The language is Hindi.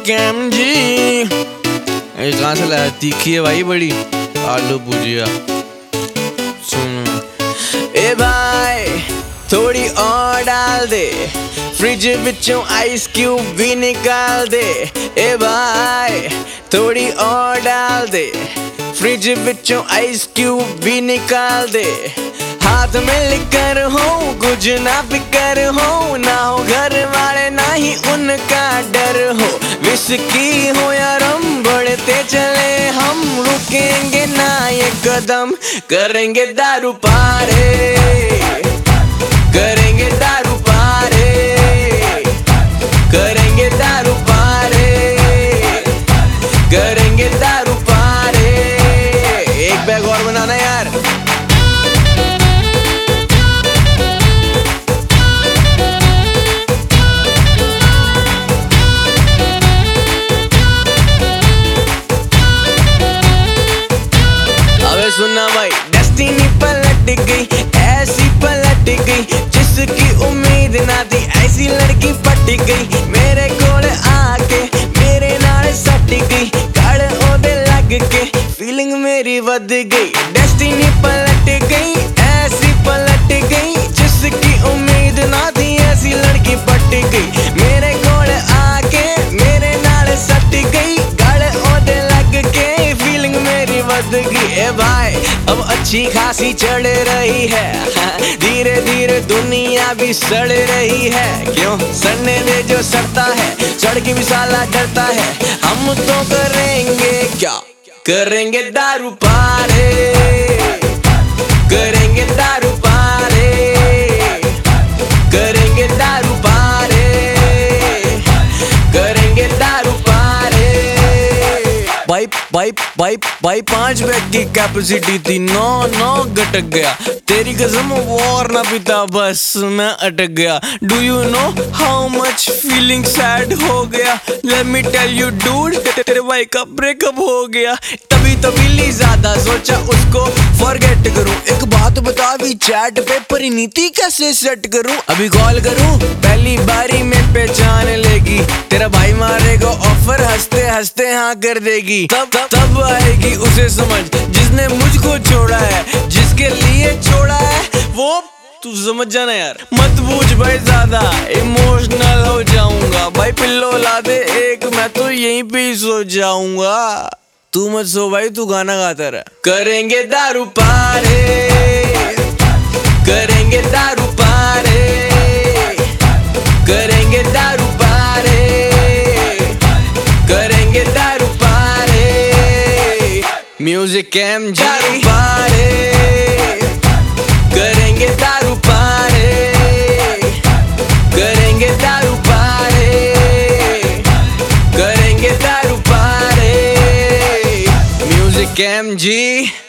कैम जी। कहाँ से लाया? तीखी है भाई बड़ी। आलू भुजिया। सुन ए भाई थोड़ी और डाल दे, फ्रिज विचों आइस क्यूब भी निकाल दे। ए भाई थोड़ी और डाल दे, फ्रिज विचों आइस क्यूब भी निकाल दे। हाथ में लिकर हो कुछ ना फिकर हो, ना हो घर वाले ना ही उनका डर हो। विस्की हो या रम बढ़ते चले हम, रुकेंगे ना ये कदम, करेंगे दारू पारे, करेंगे दारू पारे, करेंगे दारू पारे, करेंगे दारू पारे। एक बैग और बनाना यार। अबे सुनना भाई, डेस्टिनी पलट गई, ऐसी पलट गई, जिसकी उम्मीद ना थी ऐसी लड़की पट गई। मेरे कोल आके मेरे नाल सट गई, कड़ ओदे लग के फीलिंग मेरी वध गई। डेस्टिनी पलट गई, ऐसी पलट गई, जिसकी उम्मीद ना थी ऐसी लड़की पट गई। मेरे कोल आके मेरे नाल सट गई, कड़ ओदे लग के फीलिंग मेरी वध गई। ए भाई अब अच्छी खासी चढ़ रही है, धीरे धीरे दुनिया भी सड़ रही है। क्यों सड़ने दे जो सड़ता है, चढ़ के भी साला डरता है। हम तो करेंगे क्या, करेंगे दारू पारे, करेंगे दारू पारे, करेंगे दारू पारे, करेंगे दारू पारे। भाई 5 बैग की कैपेसिटी थी, 9 घटक गया। तेरी कसम और ना पीता बस मैं अटक गया। Do you know how much feeling sad हो गया? Let me tell you dude, तेरे भाई का ब्रेकअप हो गया। तभी ज्यादा सोचा उसको फॉरगेट करूं। एक बात बता भी चैट पे परिणीति कैसे सेट करूं? अभी कॉल करूं, पहली बारी में पहचान लेगी। तेरा भाई मारेगा ऑफर, हंसते हंसते हाँ कर देगी। तब आएगी उसे समझ, जिसने मुझको छोड़ा है, जिसके लिए छोड़ा है वो तू समझ जाना यार। मत पूछ भाई ज्यादा, इमोशनल हो जाऊंगा। भाई पिल्लो ला दे एक, मैं तो यहीं पे ही सो जाऊंगा। तू मत सो भाई, तू गाना गाता रहा। करेंगे दारू पारे, करेंगे दारू पारे, करेंगे दारू पारे, करेंगे दारू पारे। म्यूजिक एम दारू पारे, करेंगे दारू पारे, करेंगे दारू पारे, करेंगे दारू पारे। म्यूजिक एम जी।